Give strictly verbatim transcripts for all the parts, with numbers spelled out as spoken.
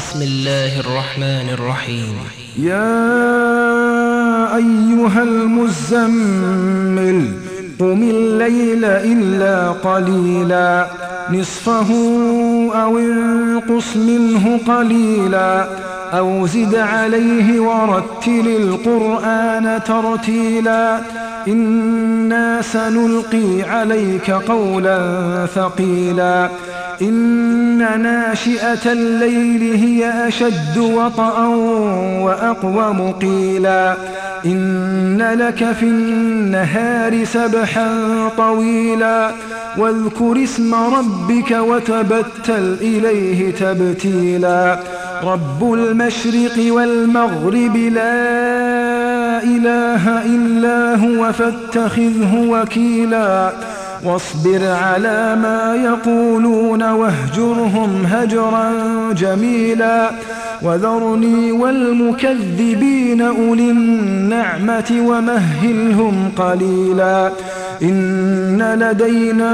بسم الله الرحمن الرحيم. يا أيها المزمل قم الليل إلا قليلا نصفه أو انقص منه قليلا أو زد عليه ورتل القرآن ترتيلا إنا سنلقي عليك قولا ثقيلا إن ناشئة الليل هي أشد وطئا وأقوم قيلا إن لك في النهار سبحا طويلا واذكر اسم ربك وتبتل إليه تبتيلا رب المشرق والمغرب لا إله إلا هو فاتخذه وكيلا واصبر على ما يقولون واهجرهم هجرا جميلا وذرني والمكذبين أولي النعمة ومهلهم قليلا إن لدينا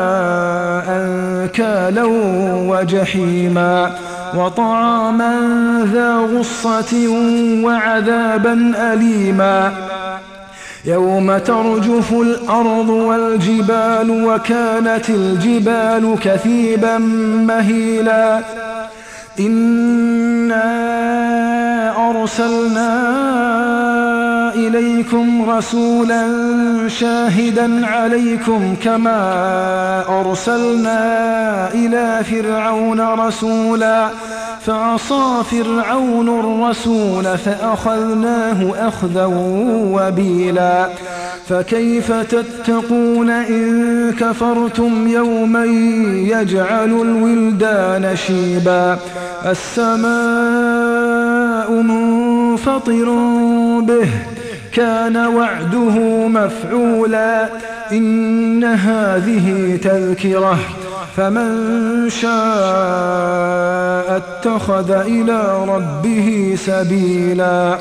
أنكالا وجحيما وطعاما ذا غصة وعذابا أليما يوم ترجف الأرض والجبال وكانت الجبال كثيبا مهيلا إنا أرسلنا إليكم رسولا شاهدا عليكم كما أرسلنا إلى فرعون رسولا فعصى فرعون الرسول فأخذناه أخذا وبيلا فكيف تتقون إن كفرتم يوما يجعل الولدان شيبا السماء منفطر به كان وعده مفعولا إن هذه تذكرة فمن شاء اتخذ إلى ربه سبيلا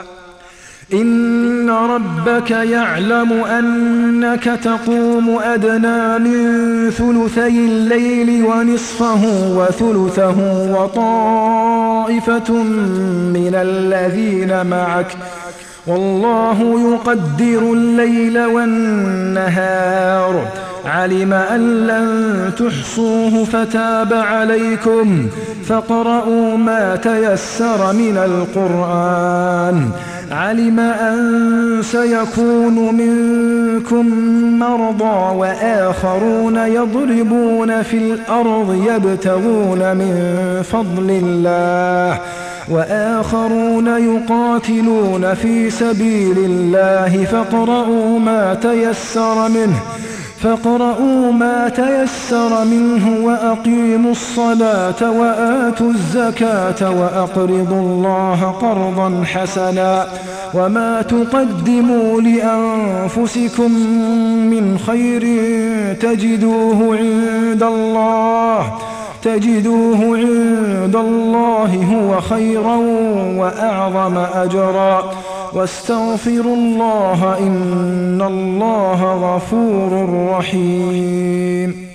إن ربك يعلم أنك تقوم أدنى من ثلثي الليل ونصفه وثلثه وطائفة من الذين معك والله يقدر الليل والنهار علم أن لن تحصوه فتاب عليكم فاقرؤوا ما تيسر من القرآن علم أن سيكون منكم مرضى وآخرون يضربون في الأرض يبتغون من فضل الله وآخرون يقاتلون في سبيل الله فاقرؤوا ما تيسر منه فاقرؤوا ما تيسر منه وأقيموا الصلاة وآتوا الزكاة وأقرضوا الله قرضا حسنا وما تقدموا لأنفسكم من خير تجدوه عند الله تجدوه عند الله هو خيرا وأعظم أجرا واستغفروا الله إن الله غفور رحيم.